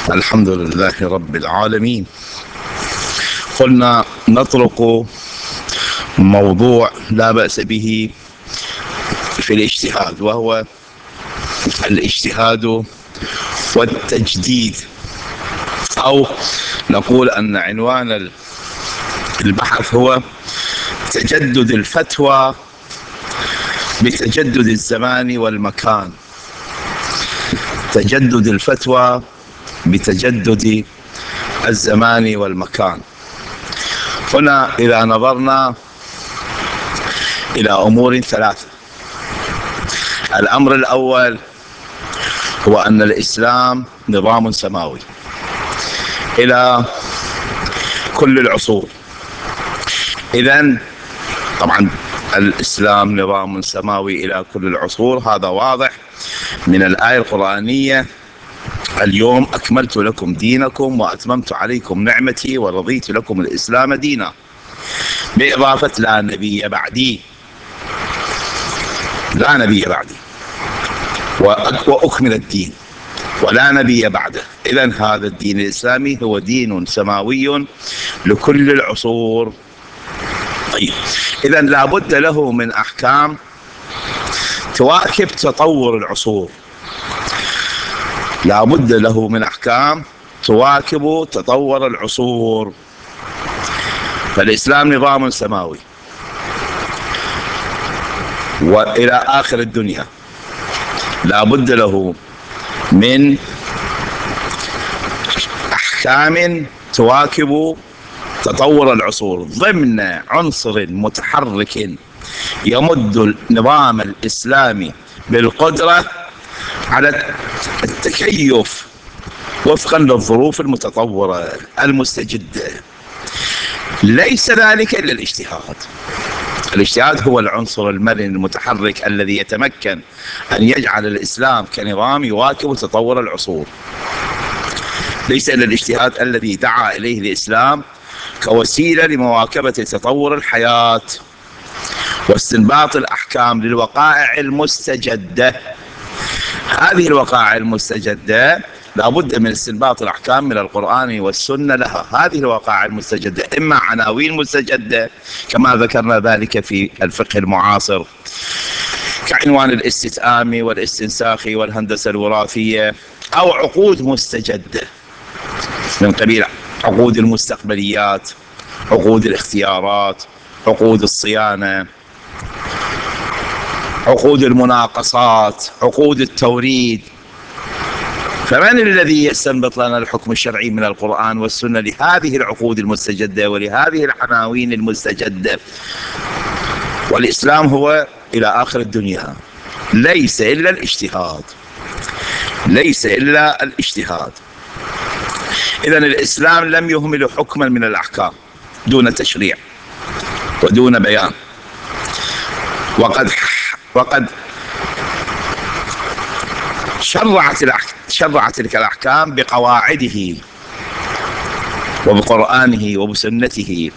الحمد لله رب العالمين. قلنا نطرق موضوع لا بأس به في الاجتهاد، وهو الاجتهاد والتجديد، أو نقول أن عنوان البحث هو تجدد الفتوى بتجدد الزمان والمكان. تجدد الفتوى بتجدد الزمان والمكان. هنا إذا نظرنا إلى أمور ثلاثة: الأمر الأول هو أن الإسلام نظام سماوي إلى كل العصور. إذن طبعا الإسلام نظام سماوي إلى كل العصور، هذا واضح من الآية القرآنية: اليوم أكملت لكم دينكم وأتممت عليكم نعمتي ورضيت لكم الإسلام دينا، بإضافة لا نبي بعدي، لا نبي بعدي، وأكمل الدين ولا نبي بعده. إذن هذا الدين الإسلامي هو دين سماوي لكل العصور. طيب، إذن لابد له من أحكام تواكب تطور العصور، لابد له من أحكام تواكب تطور العصور. فالإسلام نظام سماوي وإلى آخر الدنيا، لابد له من أحكام تواكب تطور العصور ضمن عنصر متحرك يمد النظام الإسلامي بالقدرة على التكيف وفقا للظروف المتطورة المستجدة. ليس ذلك إلا الاجتهاد. الاجتهاد هو العنصر المرن المتحرك الذي يتمكن أن يجعل الإسلام كنظام يواكب تطور العصور. ليس إلا الاجتهاد الذي دعا إليه الإسلام كوسيلة لمواكبة تطور الحياة واستنباط الأحكام للوقائع المستجدة. هذه الوقائع المستجدة لابد من استنباط الأحكام من القرآن والسنة لها. هذه الوقائع المستجدة إما عناوين مستجدة كما ذكرنا ذلك في الفقه المعاصر كعنوان الاستتآم والاستنساخ والهندسة الوراثية، أو عقود مستجدة من قبيل عقود المستقبليات، عقود الاختيارات، عقود الصيانة، عقود المناقصات، عقود التوريد. فمن الذي يستنبط لنا الحكم الشرعي من القرآن والسنة لهذه العقود المستجدة ولهذه العناوين المستجدة؟ والإسلام هو إلى آخر الدنيا. ليس إلا الاجتهاد، ليس إلا الاجتهاد. إذن الإسلام لم يهمل حكما من الأحكام دون تشريع ودون بيان، وقد شرعت تلك الأحكام بقواعده وبقرآنه وبسنته.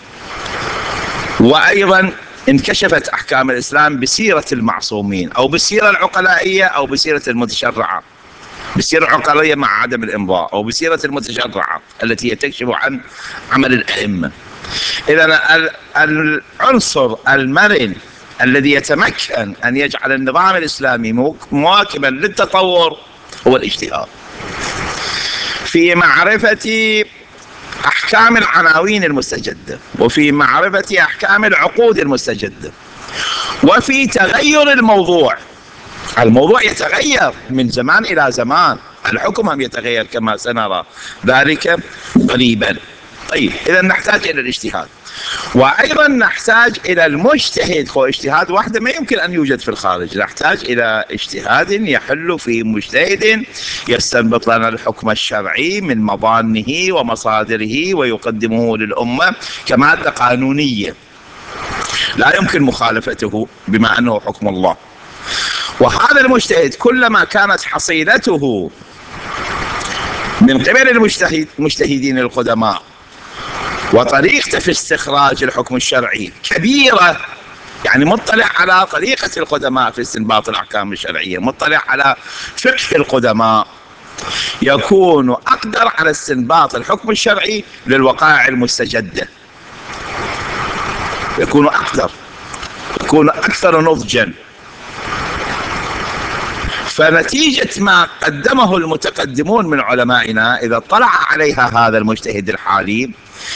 وأيضا انكشفت أحكام الإسلام بسيرة المعصومين، أو بالسيرة العقلائية، أو بسيرة المتشرعة، بسيرة عقلائية مع عدم الإمضاء، أو بسيرة المتشرعة التي تكشف عن عمل الأئمة. إذن العنصر المرن الذي يتمكن أن يجعل النظام الإسلامي مواكبا للتطور هو الاجتهاد في معرفة أحكام العناوين المستجدة، وفي معرفة أحكام العقود المستجدة، وفي تغير الموضوع. الموضوع يتغير من زمان إلى زمان، الحكم هم يتغير كما سنرى ذلك قريبا. طيب، إذا نحتاج إلى الاجتهاد، وأيضا نحتاج إلى المجتهد. هو اجتهاد وحده ما يمكن أن يوجد في الخارج، نحتاج إلى اجتهاد يحل في مجتهد يستنبط لنا الحكم الشرعي من مظانه ومصادره ويقدمه للأمة كمادة قانونية لا يمكن مخالفته بما أنه حكم الله. وهذا المجتهد كلما كانت حصيلته من قبل المجتهدين القدماء وطريقته في استخراج الحكم الشرعي كبيرة، يعني مطلع على طريقة القدماء في استنباط الأحكام الشرعية، مطلع على فقه القدماء، يكون أقدر على استنباط الحكم الشرعي للوقائع المستجدة، يكون أكثر نضجا. فنتيجة ما قدمه المتقدمون من علمائنا إذا اطلع عليها هذا المجتهد الحالي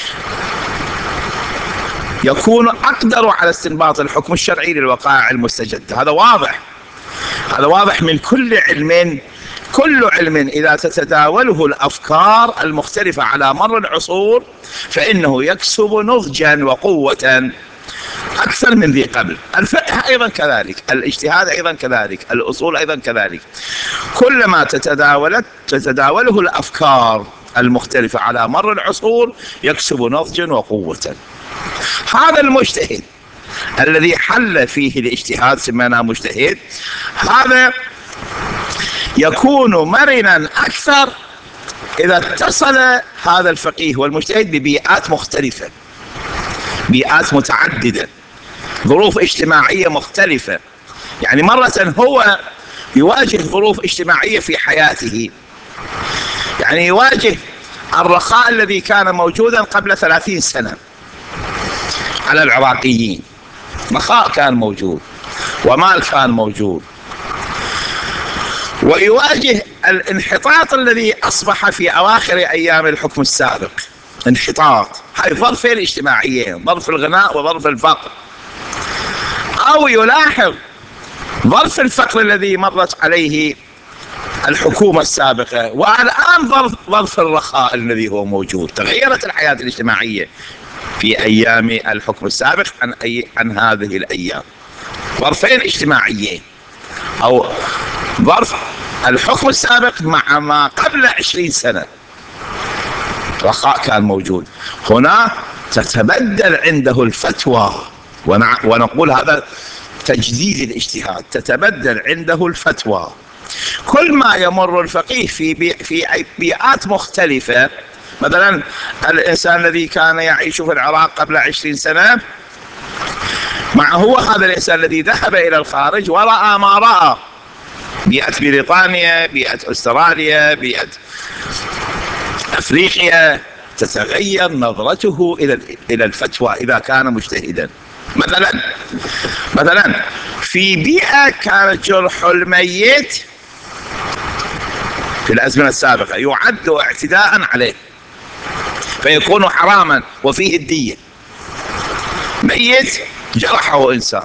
يكون أقدر على استنباط الحكم الشرعي للوقائع المستجدة. هذا واضح من كل علم. كل علم إذا تتداوله الأفكار المختلفة على مر العصور فإنه يكسب نضجا وقوة أكثر من ذي قبل. الفقه أيضا كذلك، الاجتهاد أيضا كذلك، الأصول أيضا كذلك. كلما تتداوله الأفكار المختلفة على مر العصور يكسب نضجا وقوة. هذا المجتهد الذي حل فيه الاجتهاد سميناه مجتهد، هذا يكون مرنا أكثر إذا اتصل هذا الفقيه والمجتهد ببيئات مختلفة، بيئات متعددة، ظروف اجتماعية مختلفة. يعني مرة هو يواجه ظروف اجتماعية في حياته، يعني يواجه الرخاء الذي كان موجودا قبل 30 سنة على العراقيين، رخاء كان موجود ومال كان موجود، ويواجه الانحطاط الذي أصبح في أواخر أيام الحكم السابق. انحطاط، هاي ظرفين اجتماعيين، ظرف الغناء وظرف الفقر. أو يلاحظ ظرف الفقر الذي مرت عليه الحكومة السابقة، والآن ظرف الرخاء الذي هو موجود. تغيرت الحياة الاجتماعية في أيام الحكم السابق عن هذه الأيام. ظرفين اجتماعيين، أو ظرف الحكم السابق مع ما قبل 20 سنة رخاء كان موجود. هنا تتبدل عنده الفتوى، ونقول هذا تجديد الاجتهاد. تتبدل عنده الفتوى كل ما يمر الفقيه في بيئات مختلفة. مثلا الإنسان الذي كان يعيش في العراق قبل 20 سنة مع هو هذا الإنسان الذي ذهب إلى الخارج ورأى ما رأى، بيئة بريطانيا، بيئة أستراليا، بيئة أفريقيا، تتغير نظرته إلى الفتوى إذا كان مجتهدا. مثلا في بيئة كان جرح الميت في الأزمنة السابقة يعد اعتداء عليه فيكون حراما وفيه الدية. ميت جرحه إنسان،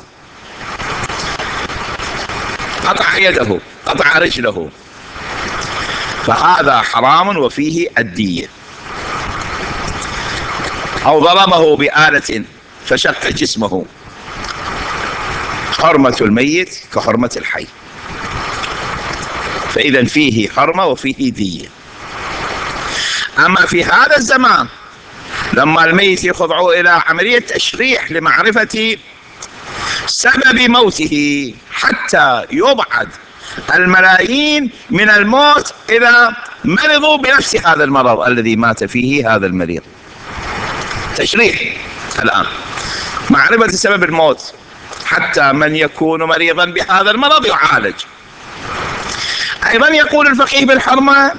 قطع يده، قطع رجله، فهذا حرام وفيه الدية. أو ضربه بآلة فشق جسمه، حرمة الميت كحرمة الحي، فإذا فيه حرمة وفيه دية. أما في هذا الزمان لما الميت يخضعوا إلى عملية تشريح لمعرفة سبب موته حتى يبعد الملايين من الموت إذا مرضوا بنفس هذا المرض الذي مات فيه هذا المريض. تشريح الآن معرفة سبب الموت حتى من يكون مريضا بهذا المرض يعالج. أيضا يقول الفقيه بالحرمة،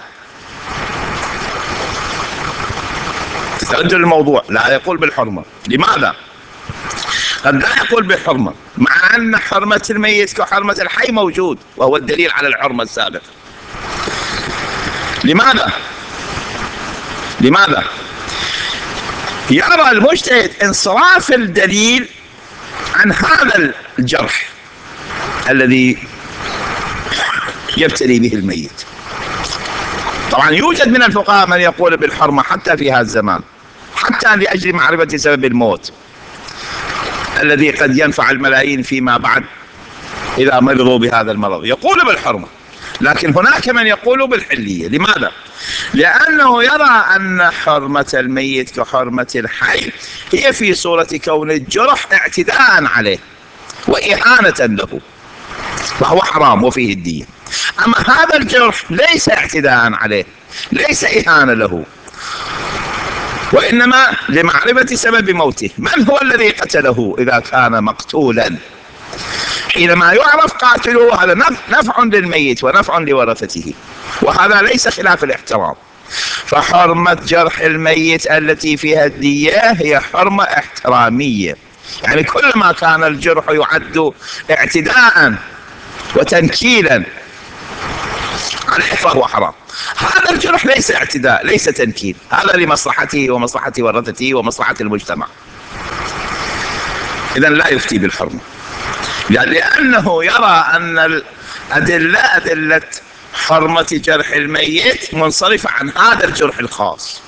تتعدل الموضوع، لا يقول بالحرمة. لماذا؟ قد لا يقول بالحرمة مع أن حرمة الميت كحرمة الحي موجود، وهو الدليل على الحرمة السابقة. لماذا؟ يرى المجتهد انصراف الدليل عن هذا الجرح الذي يبتلي به الميت. طبعا يوجد من الفقهاء من يقول بالحرمة حتى في هذا الزمان، حتى لأجل معرفة سبب الموت الذي قد ينفع الملايين فيما بعد إذا مرضوا بهذا المرض، يقول بالحرمة. لكن هناك من يقول بالحلية. لماذا؟ لأنه يرى أن حرمة الميت كحرمة الحي هي في صورة كون الجرح اعتداء عليه وإهانة له، فهو حرام وفيه الدية. أما هذا الجرح ليس اعتداء عليه، ليس إهانة له، وإنما لمعرفة سبب موته. من هو الذي قتله إذا كان مقتولا؟ حينما يعرف قاتله هذا نفع للميت ونفع لورثته. وهذا ليس خلاف الاحترام. فحرمة جرح الميت التي فيها الدية هي حرمة احترامية، يعني كلما كان الجرح يعد اعتداء وتنكيلا عليه فهو حرام. هذا الجرح ليس اعتداء، ليس تنكيل، هذا لمصلحته ومصلحة ورثته ومصلحة المجتمع، إذا لا يفتي بالحرمة، يعني لأنه يرى أن أدلة حرمة جرح الميت منصرفة عن هذا الجرح الخاص،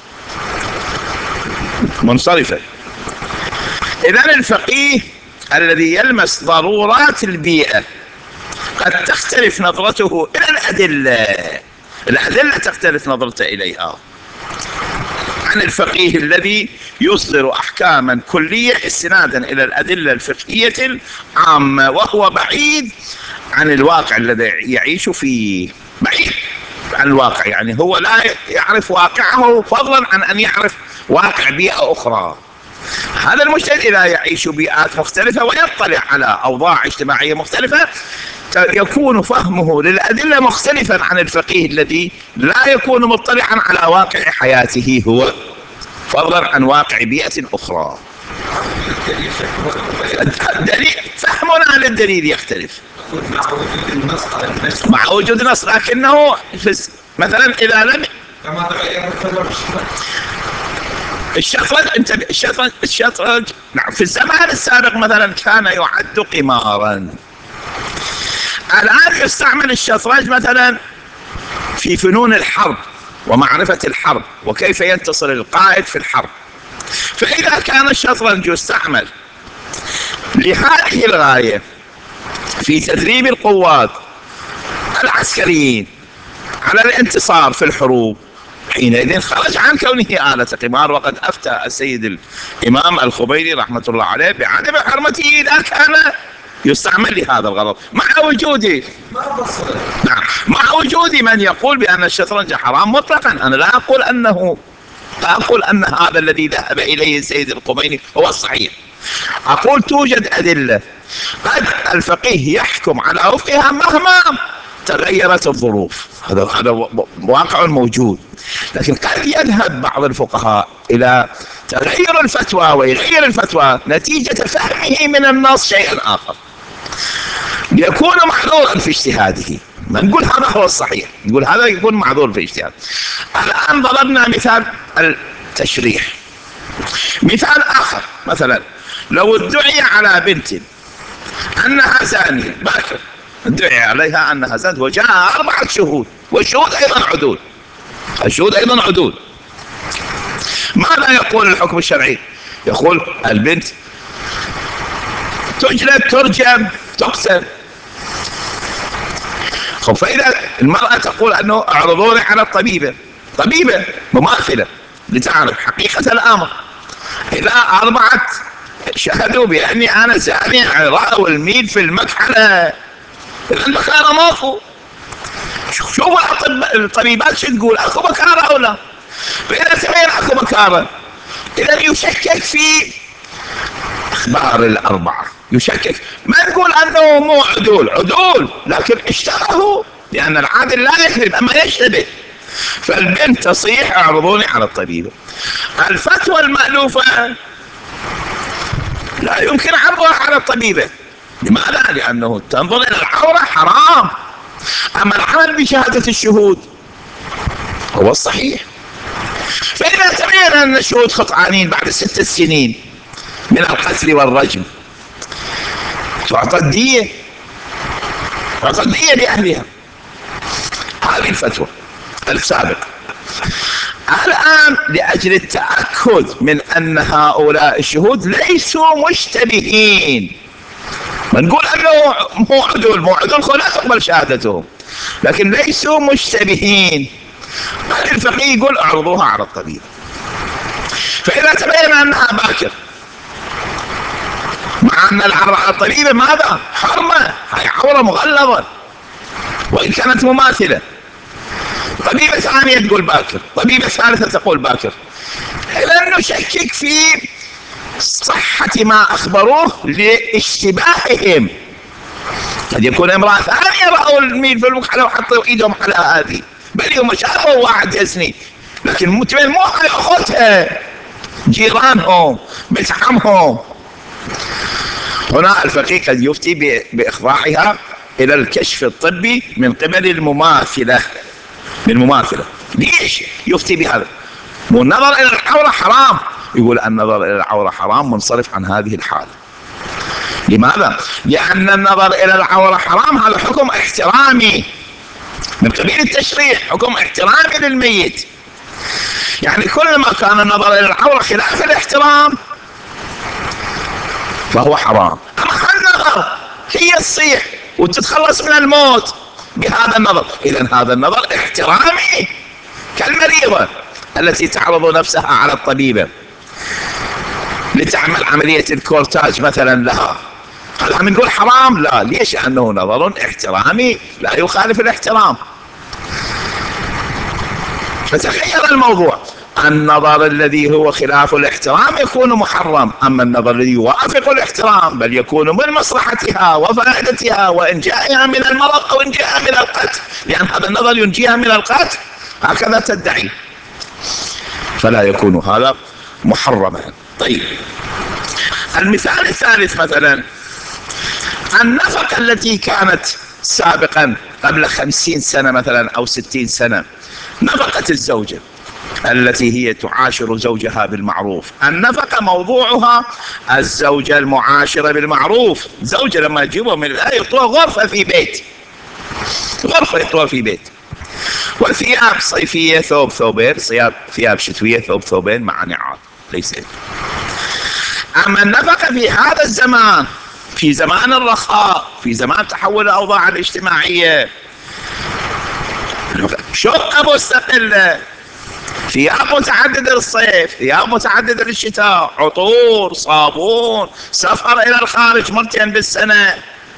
منصرفة. إذا الفقيه الذي يلمس ضرورات البيئة قد تختلف نظرته إلى الأدلة تختلف نظرته إليها عن الفقيه الذي يصدر أحكاما كلية استنادا إلى الأدلة الفقهية العامة، وهو بعيد عن الواقع الذي يعيش فيه، بعيد عن الواقع، يعني هو لا يعرف واقعه فضلا عن أن يعرف واقع بيئة أخرى. هذا المجتهد إذا يعيش بيئات مختلفة ويطلع على أوضاع اجتماعية مختلفة يكون فهمه للأدلة مختلفا عن الفقيه الذي لا يكون مطلعا على واقع حياته هو فضلا عن واقع بيئة أخرى. الدليل فهمنا للدليل يختلف مع وجود نص، لكنه مثلا إذا لم كما تغير الشطرنج نعم في الزمان السابق مثلا كان يعد قمارا، الآن يستعمل الشطرنج مثلا في فنون الحرب ومعرفة الحرب وكيف ينتصر القائد في الحرب. فإذا كان الشطرنج يستعمل لهذه الغاية في تدريب القوات العسكريين على الانتصار في الحروب، حينئذ خرج عن كونه آلة قمار. وقد أفتى السيد الإمام الخميني رحمة الله عليه بعدم حرمته إذا كان يستعمل لهذا الغرض، مع وجود مع وجود من يقول بأن الشطرنج حرام مطلقا. أنا لا أقول أن هذا الذي ذهب إليه السيد الخميني هو الصحيح، أقول توجد أدلة قد الفقيه يحكم على وفقها مهما تغيرت الظروف، هذا واقع موجود. لكن قد يذهب بعض الفقهاء إلى تغيير الفتوى ويغير الفتوى نتيجة فهمه من النص شيئا آخر، يكون معذورا في اجتهاده. ما نقول هذا هو الصحيح، نقول هذا يكون معذور في اجتهاده. الآن ضربنا مثال التشريح. مثال آخر، مثلا لو ادعي على بنت أنها زانية باكر، ادعي عليها أنها زانية وجاء 4 شهود والشهود أيضا عدول، الشهود أيضا عدول، ماذا يقول الحكم الشرعي؟ يقول البنت تجلد، ترجم، تقتل. فإذا المرأة تقول أنه اعرضوني على الطبيبة، طبيبة مماثلة لتعرف حقيقة الأمر، إذا 4 شهدوا بأني أنا زاني، رأوا الميل في المكحلة، البكارة ماكو. شوفوا الطبيبات شو تقول، أكو بكارة أو لا؟ فإذا تبين أكو بكارة، إذا يشكك في أخبار ال4، يشكك، ما نقول أنه مو عدول، لكن اشتبهوا، لأن العادل لا يكذب أما يشتبه. فالبنت تصيح اعرضوني على الطبيبة. الفتوى المألوفة لا يمكن عرضها على الطبيبة، لماذا؟ لأنه تنظر إلى العورة حرام، أما العمل بشهادة الشهود هو الصحيح. فإذا تبين أن الشهود خطعانين بعد 6 سنين من القتل والرجم، تعطى الدية لأهلها. هذه الفتوى السابقة. الآن لأجل التأكد من أن هؤلاء الشهود ليسوا مشتبهين، ما نقول أنه مو عدول لا تقبل شهادتهم، لكن ليسوا مشتبهين، الفقيه يقول اعرضوها على الطبيب. فإذا تبين أنها باكر، مع أن الطبيبة ماذا؟ حرمة، هي عورة مغلظة وإن كانت مماثلة. طبيبة ثانية تقول باكر، طبيبة ثالثة تقول باكر، إذا نشكك في صحة ما أخبروه لاشتباههم. قد يكون امرأة ثانية رأوا الميل في المكحلة وحطوا إيدهم على هذه، بل يوم شافوا واحد يزني، لكن مو هاي اخوتها، جيرانهم، بتعمهم. هنا الفقيه قد يفتي باخضاعها الى الكشف الطبي من قبل المماثله. ليش يفتي بهذا؟ والنظر الى العوره حرام، يقول النظر الى العوره حرام منصرف عن هذه الحاله. لماذا؟ لان النظر الى العوره حرام، هذا حكم احترامي من قبيل التشريع، حكم احترامي للميت. يعني كلما كان النظر الى العوره خلاف الاحترام فهو حرام. اما النظر هي تصيح وتتخلص من الموت بهذا النظر، اذا هذا النظر احترامي، كالمريضه التي تعرض نفسها على الطبيبه لتعمل عمليه الكورتاج مثلا لها، هل نقول حرام؟ لا. ليش؟ لانه نظر احترامي لا يخالف الاحترام. فتغير الموضوع، النظر الذي هو خلاف الاحترام يكون محرم، اما النظر الذي يوافق الاحترام بل يكون من مصلحتها وفائدتها وانجائها من المرض او انجائها من القتل، لان هذا النظر ينجيها من القتل، هكذا تدعي، فلا يكون هذا محرما. طيب، المثال الثالث مثلا النفقة التي كانت سابقا قبل 50 سنة مثلا أو 60 سنة، نفقة الزوجة التي هي تعاشر زوجها بالمعروف. النفقة موضوعها الزوجة المعاشرة بالمعروف. زوجة لما يجيبها من الآية يطوى غرفة في بيت، غرفة يطوى في بيت، والثياب صيفية ثوب ثوبين، ثياب شتوية ثوب ثوبين مع نعال، ليس. أما النفقة في هذا الزمان، في زمان الرخاء، في زمان تحول الأوضاع الاجتماعية، شقة مستقلة، ثياب متعددة للصيف، ثياب متعددة للشتاء، عطور، صابون، سفر إلى الخارج مرتين بالسنة،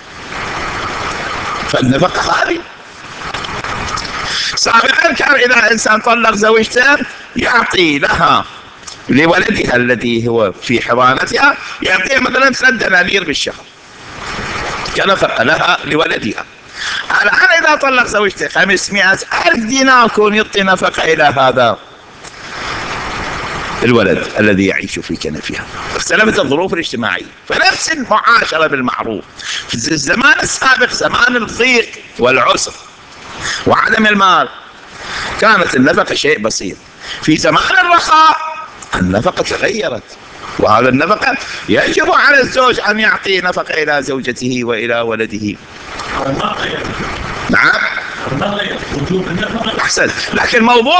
فالنفقة هذه. سابقا كان إذا إنسان طلق زوجته يعطي لها لولدها الذي هو في حضانتها، يعطيها مثلا 3 دنانير بالشهر كنفقة لها لولدها. الآن إذا طلق زوجته 500,000 دينار كون يعطي نفقة إلى هذا الولد الذي يعيش في كنفها. اختلفت الظروف الاجتماعية، فنفس المعاشرة بالمعروف. في الزمان السابق زمان الضيق والعسر وعدم المال كانت النفقة شيء بسيط. في زمان الرخاء النفقة تغيرت، وهذا النفقة يجب على الزوج أن يعطي نفقة إلى زوجته وإلى ولده. نعم أحسن، لكن موضوع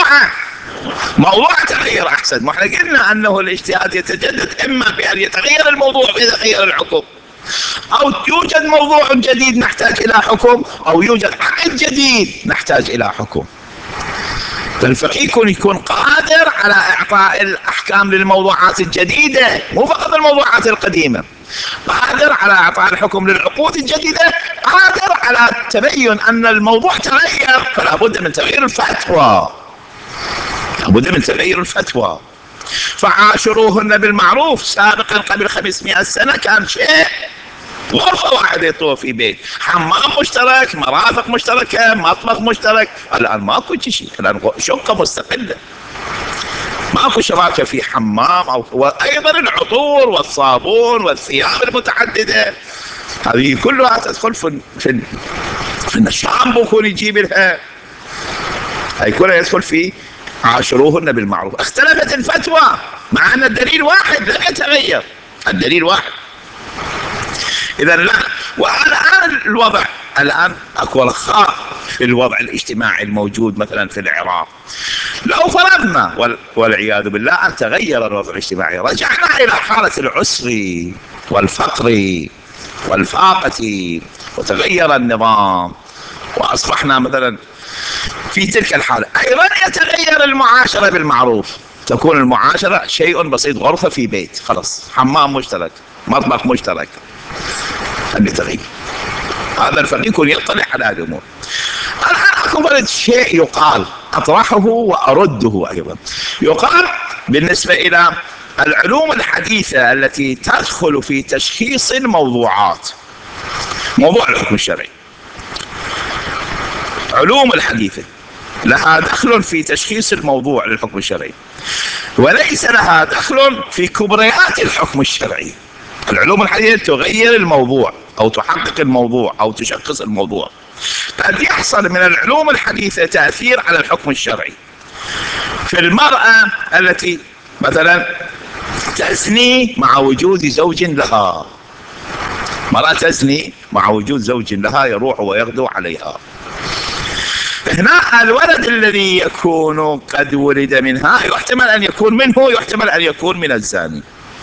تغيير أحسن. ما احنا قلنا أنه الاجتهاد يتجدد إما بأن يتغير الموضوع ويتغير الحكم، أو يوجد موضوع جديد نحتاج إلى حكم، أو يوجد عقد جديد نحتاج إلى حكم. فالفقيه يكون قادر على إعطاء الأحكام للموضوعات الجديدة، مو فقط الموضوعات القديمة، قادر على إعطاء الحكم للعقود الجديدة، قادر على تبين أن الموضوع تغير، فلا بد من تغيير الفتوى، لابد من تغيير الفتوى. فعاشروهن بالمعروف سابقا قبل 500 سنة كان شيء، غرفة واحدة يطوف في بيت، حمام مشترك، مرافق مشتركة، مطبخ مشترك. الآن ماكو شيء، الآن شقة مستقلة، ماكو شراكة في حمام، وأيضا العطور والصابون والثياب المتعددة هذه كلها تدخل في الشامبو يكون يجيب لها، هي كلها يدخل في عاشروهن بالمعروف. اختلفت الفتوى مع أن الدليل واحد لم يتغير، الدليل واحد. إذا لا. والآن الوضع، الآن أكو رخاء في الوضع الاجتماعي الموجود مثلا في العراق. لو فرضنا والعياذ بالله أن تغير الوضع الاجتماعي، رجعنا إلى حالة العسر والفقر والفاقة، وتغير النظام وأصبحنا مثلا في تلك الحالة، أيضا يتغير المعاشرة بالمعروف. تكون المعاشرة شيء بسيط، غرفة في بيت، خلاص، حمام مشترك، مطبخ مشترك، اللي تغير. هذا الفقيه يكون يطلع على هذه الأمور. الآن أكبر شيء يقال، أطرحه وأرده أيضا، يقال بالنسبة إلى العلوم الحديثة التي تدخل في تشخيص الموضوعات، موضوع الحكم الشرعي، علوم الحديثة لها دخل في تشخيص الموضوع للحكم الشرعي، وليس لها دخل في كبريات الحكم الشرعي. العلوم الحديثة تغير الموضوع أو تحقق الموضوع أو تشخص الموضوع. قد يحصل من العلوم الحديثة تأثير على الحكم الشرعي. في المرأة التي مثلا تزني مع وجود زوج لها، مرأة تزني مع وجود زوج لها يروح ويغدو عليها، هنا الولد الذي يكون قد ولد منها يحتمل أن يكون منه، يحتمل أن يكون من الزاني.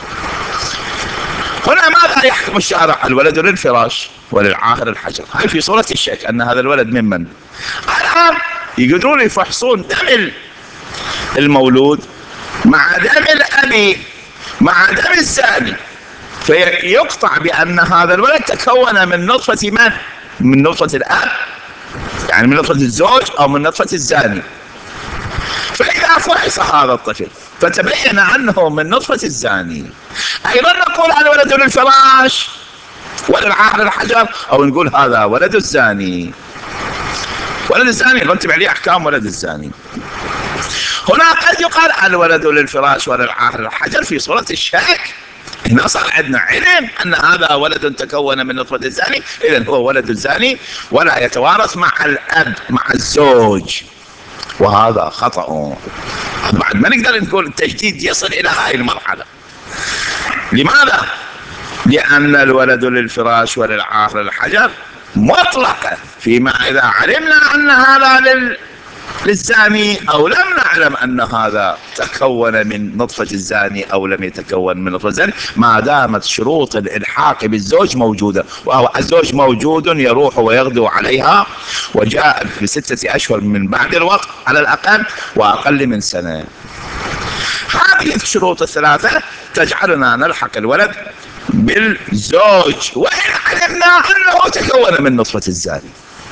هنا ماذا يحكم الشارع؟ الولد للفراش وللعاهر الحجر. هل في صورة الشك أن هذا الولد ممن؟ الآن يقدرون يفحصون دم المولود مع دم الأبي مع دم الزاني، فيقطع بأن هذا الولد تكون من نطفة من؟ من نطفة الأب، يعني من نطفة الزوج أو من نطفة الزاني. فإذا فحص هذا الطفل فتبين أنه من نطفة الزاني، أيضا نقول هذا ولد للفراش وللعاهر الحجر، أو نقول هذا ولد الزاني. ولد الزاني نرتب عليه أحكام ولد الزاني. هنا قد يقال الولد للفراش وللعاهر الحجر في صورة الشك. هنا صار عندنا علم أن هذا ولد تكون من نطفة الزاني، إذن هو ولد الزاني ولا يتوارث مع الأب مع الزوج، وهذا خطأ. بعد ما نقدر نقول التجديد يصل إلى هذه المرحلة. لماذا؟ لأن الولد للفراش وللعاهر الحجر مطلقة، فيما إذا علمنا أن هذا للزاني أو لم نعلم أن هذا تكون من نطفة الزاني أو لم يتكون من نطفة الزاني، ما دامت شروط الإلحاق بالزوج موجودة، وهو الزوج موجود يروح ويغدو عليها وجاء ب6 أشهر من بعد الوقت على الأقل وأقل من سنة. هذه الشروط الثلاثة تجعلنا نلحق الولد بالزوج وإن علمنا أنه تكون من نطفة الزاني،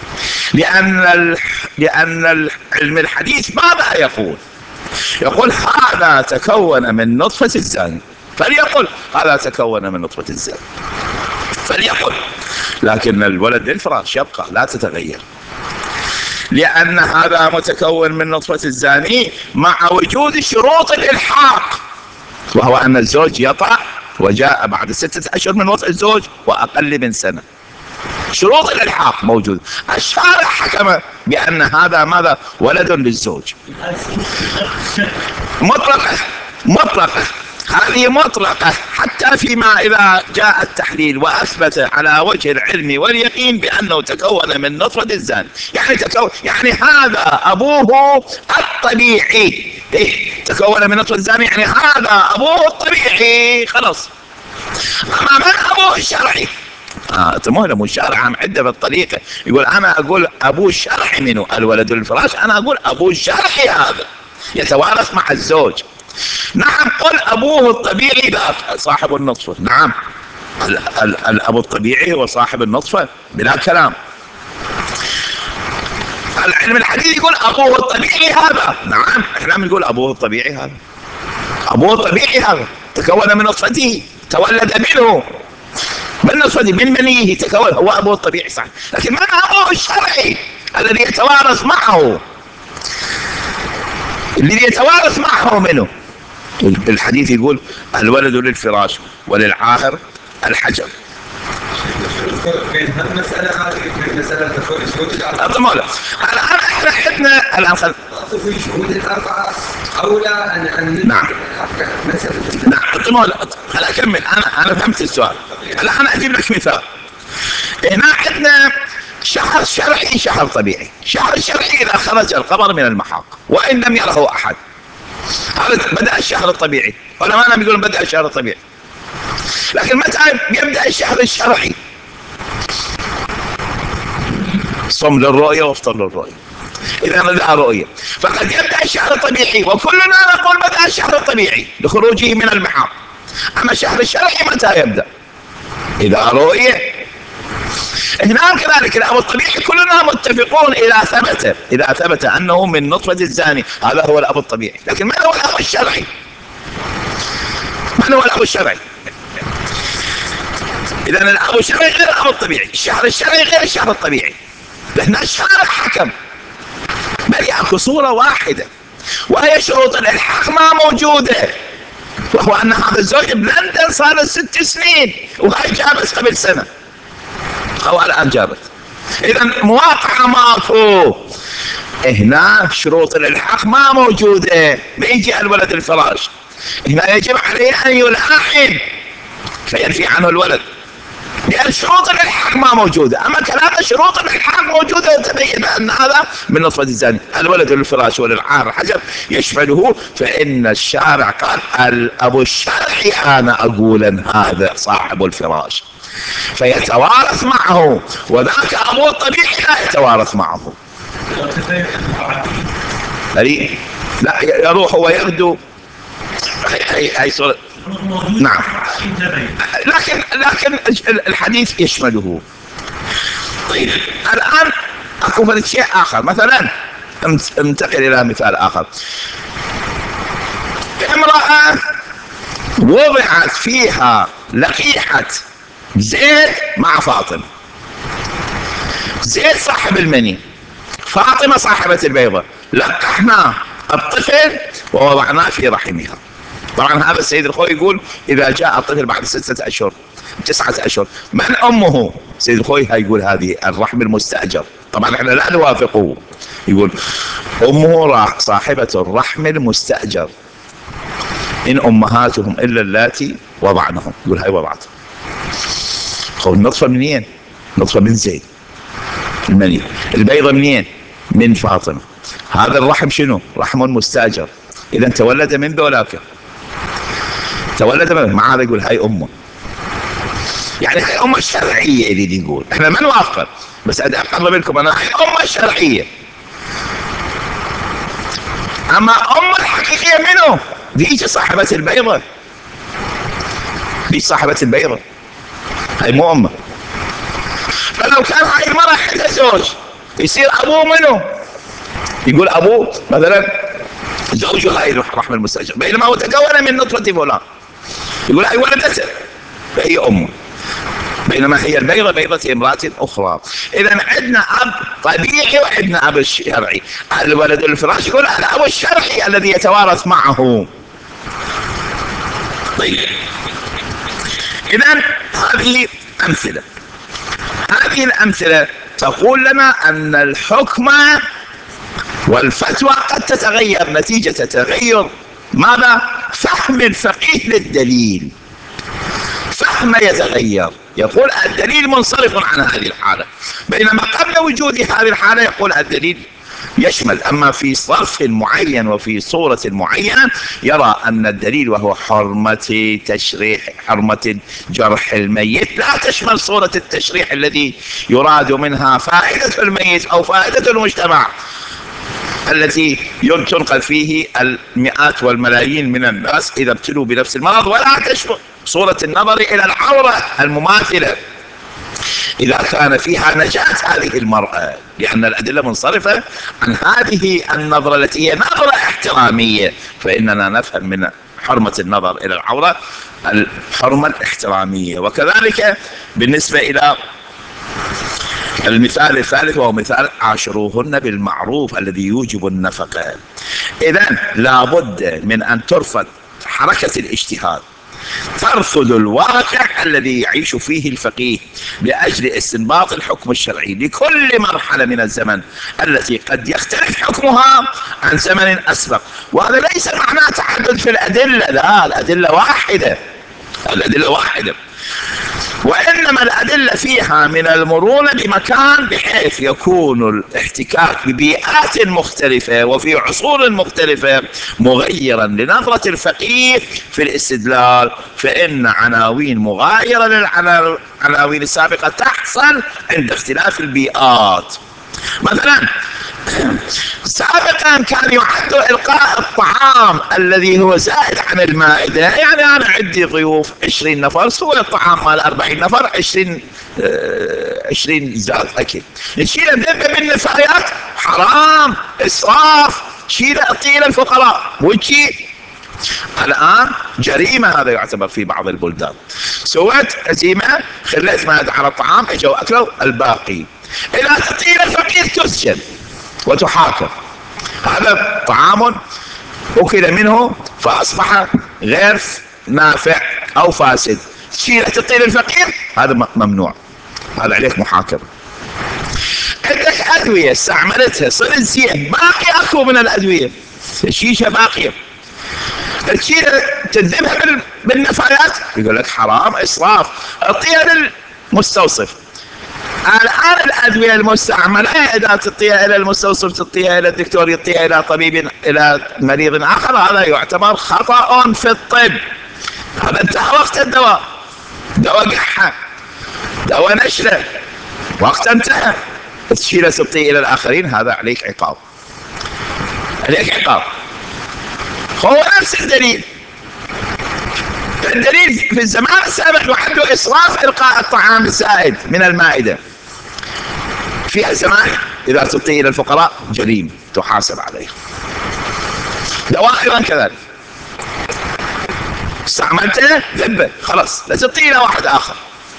لأن العلم الحديث ماذا يقول؟ يقول هذا تكون من نطفة الزاني، فليقل هذا تكون من نطفة الزاني فليقل، لكن الولد للفراش يبقى لا تتغير، لأن هذا متكون من نطفة الزاني مع وجود شروط الإلحاق، وهو أن الزوج يطأ وجاء بعد 6 أشهر من وضع الزوج وأقل من سنة. شروط الإلحاق موجود. الشارع حكم بأن هذا ماذا؟ ولد للزوج. مطلقة هذه مطلقة، حتى فيما إذا جاء التحليل وأثبت على وجه العلم واليقين بأنه تكون من نطفة الزاني، يعني هذا أبوه الطبيعي. تكون من نطفة الزاني يعني هذا أبوه الطبيعي خلاص. أما من أبوه الشرعي؟ مو الشرع عدة بالطريقة، يقول أنا أقول أبوه الشرعي منه الولد للفراش، أنا أقول أبوه الشرعي هذا يتوارث مع الزوج. نعم قل أبوه الطبيعي صاحب النطفة، نعم الأب الطبيعي هو صاحب النطفة بلا كلام. العلم الحديث يقول أبوه الطبيعي هذا، نعم احنا بنقول أبوه الطبيعي هذا، أبوه الطبيعي هذا تكون من نطفته، تولد منه من نطفته من منيه تكون، هو أبوه الطبيعي صح، لكن من أبوه الشرعي الذي يتوارث معه، الذي يتوارث معه منه؟ الحديث يقول الولد للفراش وللعاهر الحجر. مسألة هذه مسألة تكون شهود الأربعة. الآن احنا عندنا الآن في شهود الأربعة أولى أن نعم أنا أكمل، أنا فهمت السؤال. الآن أجيب لك مثال. هنا عندنا شهر شرعي شهر طبيعي. شهر الشرعي إذا خرج القمر من المحاق وإن لم يره أحد، هذا بدأ الشهر الطبيعي. علماءنا يقولون بدأ الشهر الطبيعي، لكن متى يبدأ الشهر الشرعي؟ صم للرؤية وافطر للرؤية. إذا بدأ رؤية فقد يبدأ الشهر الطبيعي، وكلنا نقول بدأ الشهر الطبيعي لخروجه من المحاق. أما الشهر الشرعي متى يبدأ؟ إذا رؤية. هنا كذلك الأب الطبيعي كلنا متفقون إذا ثبت أنه من نطفة الزاني، هذا هو الأب الطبيعي. لكن من هو الأب الشرعي؟ من هو الأب الشرعي؟ إذا الأب الشرعي غير الأب الطبيعي، الشهر الشرعي غير الشهر الطبيعي. لأن الشارع حكم وبالتالي اكو صورة واحدة، وهي شروط الالحاق ما موجودة، وهو ان هذا الزوج بلندن صار له 6 سنين وهاي جابت قبل سنة او الان جابت. اذا مواقعة ماكو، هنا شروط الالحاق ما موجودة، بيجي الولد الفراش هنا يجب عليه ان يلحق فينفي عنه الولد، لأن شروط الإلحاق ما موجودة. أما كلام شروط الإلحاق موجودة تبين أن هذا من نطفة الزاني. الولد للفراش وللعار الحجر يشمله، فإن الشارع قال الأب الشرعي أنا أقول أن هذا صاحب الفراش فيتوارث معه، وذاك أبوه الطبيعي لا يتوارث معه. لا يروح ويغدو هي صورة. نعم، لكن الحديث يشمله. طيب الآن أكو شيء آخر، مثلا انتقل إلى مثال آخر. امرأة وضعت فيها لقيحة زيد مع فاطمة، زيد صاحب المني، فاطمة صاحبة البيضة، لقحنا الطفل ووضعناه في رحمها. طبعا هذا السيد الخوي يقول إذا جاء الطفل بعد 6 أشهر 9 أشهر من أمه؟ سيد الخوي يقول هذه الرحم المستأجر. طبعا احنا لا نوافقه، يقول أمه صاحبة الرحم المستأجر، إن أمهاتهم إلا اللاتي وضعنهم. يقول هاي وضعتهم. خو النطفة منين؟ نطفة من زيد المني، البيضة منين؟ من فاطمة. هذا الرحم شنو؟ رحم مستأجر، إذا تولد من ذولاك، تولد من مع هذا يقول هاي أمه، يعني هاي أمه الشرعية اللي يقول احنا ما نوافق، بس أقرب لكم أنا هاي أمه الشرعية. أما أمه الحقيقية منه؟ ديك صاحبة البيضة، ديك صاحبة البيضة، هاي مو أمه. فلو كان هاي المرأة عندها زوج يصير أبوه منه؟ يقول أبوه مثلا زوجها هاي الرحم المستأجر، بينما هو تكون من نطفة فلان، يقول هاي ولدته فهي أمه، بينما هي البيضة بيضة امرأة أخرى. إذا عندنا أب طبيعي وعندنا أب شرعي. الولد الفراش يقول الأب الشرعي الذي يتوارث معه. طيب إذا هذه أمثلة، هذه الأمثلة تقول لنا أن الحكم والفتوى قد تتغير نتيجة تغير ماذا؟ فهم الفقيه للدليل. فهم يتغير، يقول الدليل منصرف عن هذه الحالة، بينما قبل وجود هذه الحالة يقول الدليل يشمل. أما في صرف معين وفي صورة معينة يرى أن الدليل وهو حرمة تشريح، حرمة جرح الميت، لا تشمل صورة التشريح الذي يراد منها فائدة الميت أو فائدة المجتمع التي تنقل فيه المئات والملايين من الناس إذا ابتلوا بنفس المرض، ولا تشمل صورة النظر إلى العورة المماثلة إذا كان فيها نجاة هذه المرأة، لأن الأدلة منصرفة عن هذه النظرة التي هي نظرة احترامية. فإننا نفهم من حرمة النظر إلى العورة الحرمة الاحترامية. وكذلك بالنسبة إلى المثال الثالث وهو مثال عاشروهن بالمعروف الذي يوجب النفقة. إذن لابد من أن ترفض حركة الاجتهاد، ترفض الواقع الذي يعيش فيه الفقيه لأجل استنباط الحكم الشرعي لكل مرحلة من الزمن التي قد يختلف حكمها عن زمن أسبق. وهذا ليس معناه تعدد في الأدلة، لا، الأدلة واحدة، الأدلة واحدة، وإنما الأدلة فيها من المرونة بمكان بحيث يكون الاحتكاك ببيئات مختلفة وفي عصور مختلفة مغيرا لنظرة الفقيه في الاستدلال، فإن عناوين مغايرة للعناوين السابقة تحصل عند اختلاف البيئات. مثلا سابقا كان يعد إلقاء الطعام الذي هو زائد عن المائدة، يعني أنا عندي ضيوف 20 نفر، سوى الطعام مال 40 نفر 20 زاد أكل، نشيل الذبة بالنفايات حرام، إسراف، شيل أعطيه للفقراء، وشي الآن جريمة، هذا يعتبر في بعض البلدان. سويت عزيمة خليت مائدة على الطعام، اجوا أكلوا الباقي، إذا تعطيه للفقير تسجن وتحاكم. هذا طعام أكل منه فأصبح غير نافع أو فاسد، تشيله تعطيه للفقير، هذا ممنوع، هذا عليك محاكمة. عندك أدوية استعملتها صرت زين، باقي أكو من الأدوية، الشيشة باقية، تشيلها تذبها بالنفايات، يقول لك حرام إسراف، اعطيها للمستوصف. الآن الأدوية المستعملة إذا تعطيها إلى المستوصف، تعطيها إلى الدكتور، يعطيها إلى طبيب، إلى مريض آخر، هذا يعتبر خطأ في الطب. هذا انتهى وقت الدواء، دواء قحة، دواء نشرة، وقت انتهى، تشيله تعطيه إلى الآخرين، هذا عليك عقاب، عليك عقاب. هو نفس الدليل، الدليل في الزمان السابق وحده إسراف إلقاء الطعام الزائد من المائدة. في الزمان إذا تعطيه إلى الفقراء جريمة تحاسب عليه. دواء أيضا كذلك، استعملته ذبه خلاص، لا تعطيه إلى واحد آخر.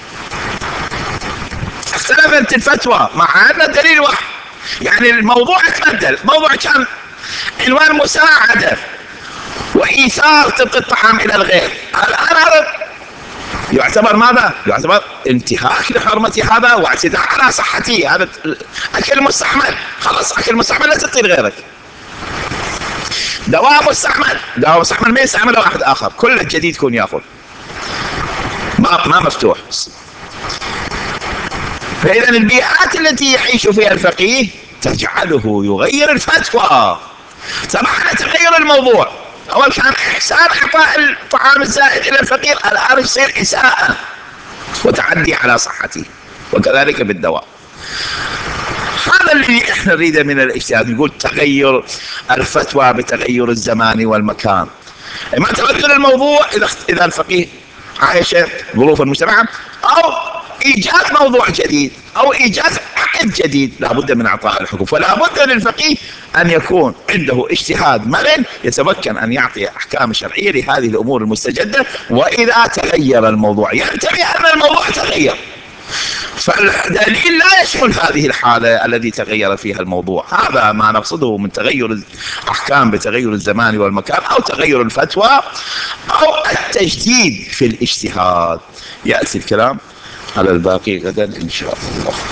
اختلفت الفتوى مع أن دليل واحد، يعني الموضوع تبدل، الموضوع كان عنوان مساعدة وإيثار تلقي الطعام إلى الغير، الآن هذا يعتبر ماذا؟ يعتبر انتهاك لحرمة هذا واعتداء على صحته. هذا أكل مستعمل، خلاص أكل مستعمل لا تعطيه لغيرك. دواء مستعمل، دواء مستعمل ما يستعمله واحد آخر، كل الجديد يكون ياخذ، ما مفتوح. فإذا البيئات التي يعيش فيها الفقيه تجعله يغير الفتوى. طبعا تغير الموضوع، أول كان إحسان إعطاء الطعام الزائد إلى الفقير، الآن يصير إساءة وتعدي على صحته، وكذلك بالدواء. هذا اللي احنا نريده من الاجتهاد، نقول تغير الفتوى بتغير الزمان والمكان. ما تبدل الموضوع إذا الفقيه عايش ظروف المجتمع، أو إيجاد موضوع جديد أو إيجاد عقد جديد، لابد من إعطاء الحكم. فلا بد للفقيه أن يكون عنده اجتهاد مرن يتمكن أن يعطي أحكام شرعية لهذه الأمور المستجدة. وإذا تغير الموضوع ينتبه أن الموضوع تغير، فالدليل لا يشمل هذه الحالة الذي تغير فيها الموضوع. هذا ما نقصده من تغير الأحكام بتغير الزمان والمكان، أو تغير الفتوى، أو التجديد في الاجتهاد. يأتي الكلام على الباقي غدا إن شاء الله.